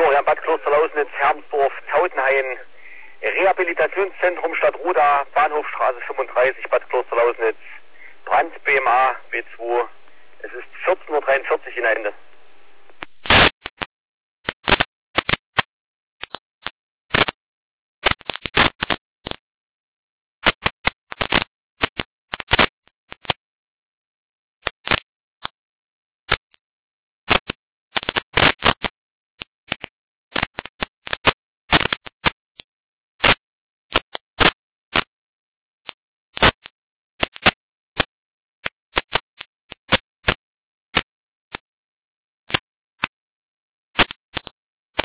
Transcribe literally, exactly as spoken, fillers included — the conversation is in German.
Florian, Bad Klosterlausnitz, Hermsdorf, Tautenhain, Rehabilitationszentrum Stadt Ruda, Bahnhofstraße fünfunddreißig, Bad Klosterlausnitz, Brand B M A B zwei. Es ist vierzehn Uhr dreiundvierzig in der Ende.